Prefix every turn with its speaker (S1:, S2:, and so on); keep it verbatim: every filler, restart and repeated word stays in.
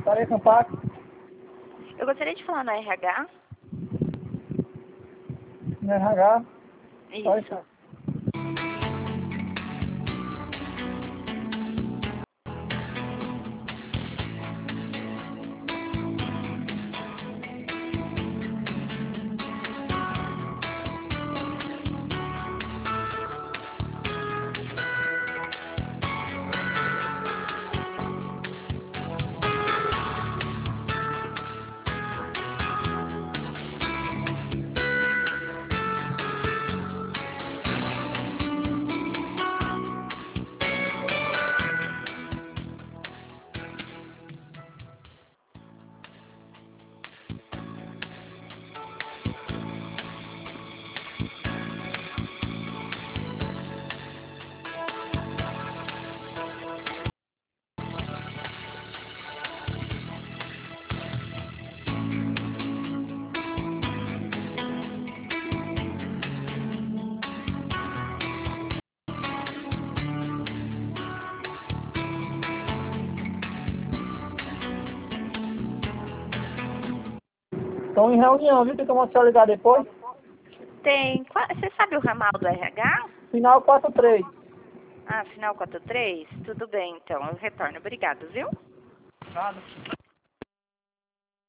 S1: Tarefa Ampac.
S2: Eu gostaria de falar no R H.
S1: No R H.
S2: Isso.
S1: Estão em reunião, viu? Tem como você ligar depois?
S2: Tem. Qua- Você sabe o ramal do R H?
S1: Final quatro três.
S2: Ah, final quatro três? Tudo bem, então. Eu retorno. Obrigado, viu?
S1: Nada.